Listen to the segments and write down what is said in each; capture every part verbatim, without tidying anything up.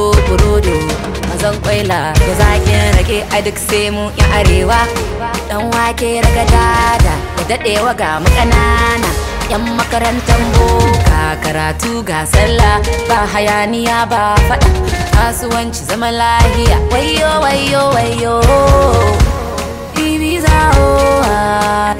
burodo burodo mazan kwaila da zakin rage a duk sai mu yan arewa dan wake raga dada da dadewa ga mu kanana yan makarantar boka karatu ga sallah ba hayaniya ba fada kasuwanci zama lahiya wayo wayo wayo Ibiza oh ah,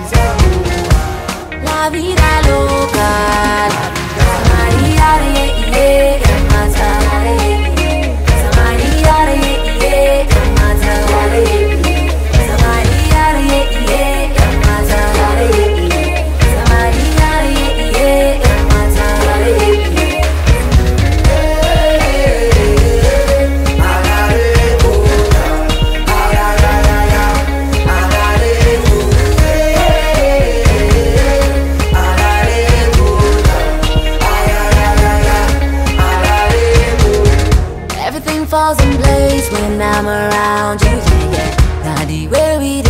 la vida loca Maria re ye mata re Maria re ye mata re Maria re ye mata re Maria re ye mata re Everything falls in place when I'm around you, yeah, yeah. Now the way we